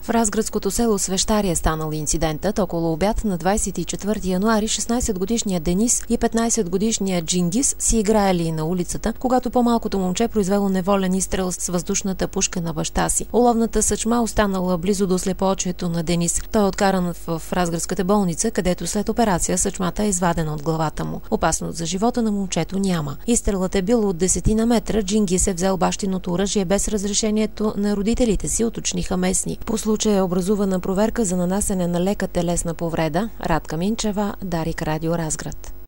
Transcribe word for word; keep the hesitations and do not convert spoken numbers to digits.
В разградското село Свещарие станал инцидентът. Около обяд на двадесет и четвърти януари шестнадесетгодишният Денис и петнадесетгодишният Джингис си играели на улицата, когато по-малкото момче произвело неволен изстрел с въздушната пушка на баща си. Уловната съчма останала близо до слепоочието на Денис. Той е откаран в разградската болница, където след операция съчмата е извадена от главата му. Опасност за живота на момчето няма. Изстрелът е бил от десетина метра. Джингис е взел бащиното оръжие без разрешението на родителите си, уточниха местни. По случая е образувана проверка за нанасене на лека телесна повреда. Радка Минчева, Дарик, Радио Разград.